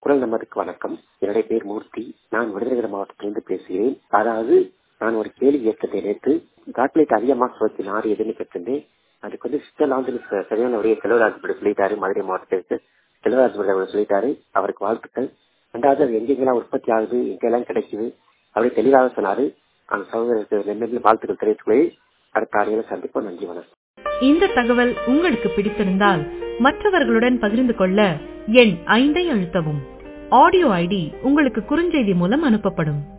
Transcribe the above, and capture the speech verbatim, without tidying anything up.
குரல் நம்பருக்கு வணக்கம். என்னுடைய பேர் மூர்த்தி. நான் விருதுநகர் மாவட்டத்திலிருந்து பேசுகிறேன். அதாவது நான் ஒரு கேள்வி ஏற்கத்தை நேற்று காட்லேட் அதிகமாக சுவத்தி நாடு எதுன்னு கேட்டிருந்தேன். அதுக்கு வந்து சிஸ்டர்லாந்து சரியான உடைய செல்வராஜ் சொல்லிட்டாரு. மதுரை மாவட்டத்திற்கு செல்வராஜ் அவர் சொல்லிட்டாரு. அவருக்கு வாழ்த்துக்கள். ரெண்டாவது அது எங்கெங்கெல்லாம் உற்பத்தி ஆகுது, எங்கெல்லாம் கிடைக்குது அப்படி தெளிவாக சொன்னாரு. அந்த சகோதரருக்கு வாழ்த்துக்கள் தெரிவித்துக்கொள்ளி அடுத்த ஆடியோல சந்திப்போம். நன்றி, வணக்கம். இந்த தகவல் உங்களுக்கு பிடித்திருந்தால் மற்றவர்களுடன் பகிர்ந்து கொள்ள எண் ஐந்தை அழுத்தவும். ஆடியோ ஐடி உங்களுக்கு குறுஞ்செய்தி மூலம் அனுப்பப்படும்.